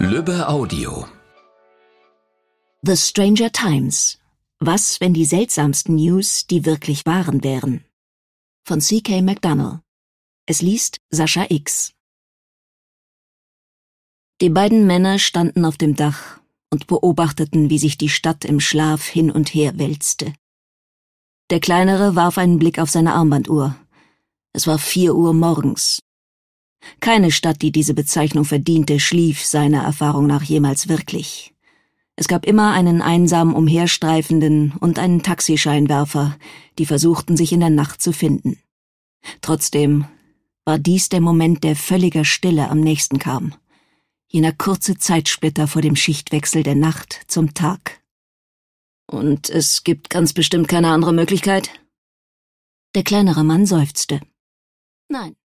Lübbe Audio. The Stranger Times. Was, wenn die seltsamsten News die wirklich wahren wären? Von C.K. McDonald. Es liest Sascha X. Die beiden Männer standen auf dem Dach und beobachteten, wie sich die Stadt im Schlaf hin und her wälzte. Der Kleinere warf einen Blick auf seine Armbanduhr. Es war 4 Uhr morgens. Keine Stadt, die diese Bezeichnung verdiente, schlief seiner Erfahrung nach jemals wirklich. Es gab immer einen einsam Umherstreifenden und einen Taxischeinwerfer, die versuchten, sich in der Nacht zu finden. Trotzdem war dies der Moment, der völliger Stille am nächsten kam. Jener kurze Zeitsplitter vor dem Schichtwechsel der Nacht zum Tag. Und es gibt ganz bestimmt keine andere Möglichkeit? Der kleinere Mann seufzte. Nein,